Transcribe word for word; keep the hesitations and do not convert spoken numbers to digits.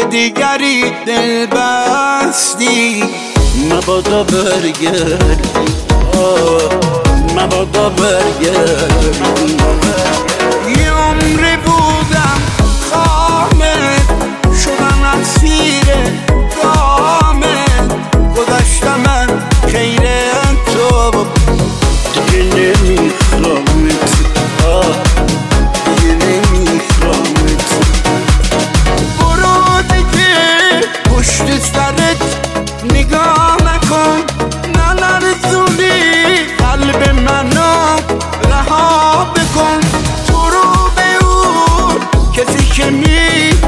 دیگری دل بستی، مبادا برگردی، مبادا برگردی. یه عمری بودم کامل، شدم اسیر کامل، گذشتم من خیر تو، دیگه نمیخوامت، دیگه نمیخوامت. برو دیگه پشت سرت نگاه نکن، نلرزونی قلب منو رها بکن. تو رو به اون کسی که می